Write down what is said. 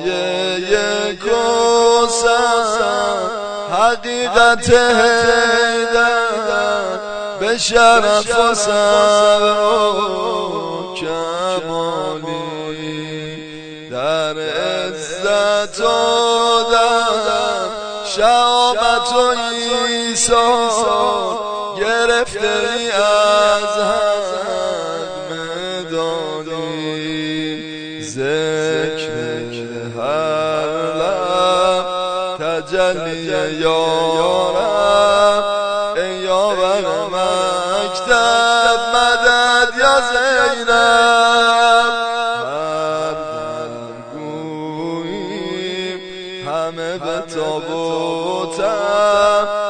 کوثر حقیقت حیدر به شرف و سر و کمالی در عزت و در شهامت و ایثار گرفته ای از حق مدانی ذکر هر لب تجلی یارم ای یاور مکتب مدد یا زینب هر دم گوییم همه به تابوتم